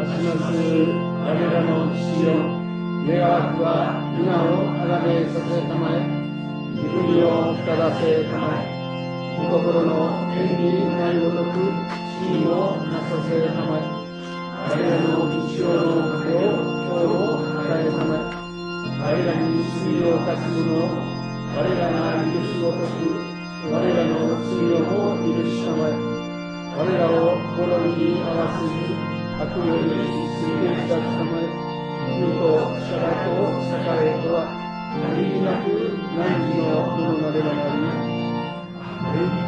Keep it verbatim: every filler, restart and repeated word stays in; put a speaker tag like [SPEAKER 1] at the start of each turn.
[SPEAKER 1] します。我らの父よ、願わくは皆をあがめさせたまえ、御国を下らせたまえ、御心の天になるごとく地にもなさせたまえ、我らの日曜の糧を今日を与えたまえ、我らに罪を犯す者を我らが許すごとく我らの罪をも許したまえ、我らを滅びに合わせず悪より救い出したまえ、義と釈迦と栄とは限りなく何時のものなればなり。